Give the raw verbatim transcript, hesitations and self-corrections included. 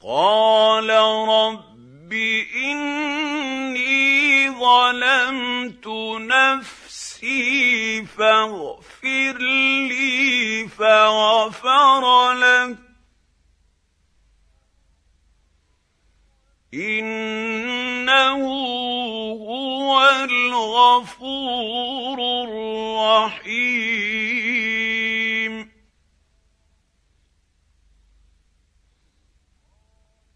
قَالَ رَبِّ إِنِّي ظَلَمْتُ نَفْسِي فَاغْفِرْ لِي فَغَفَرَ لَهُ إِنَّهُ هُوَ الْغَفُورُ الرَّحِيمُ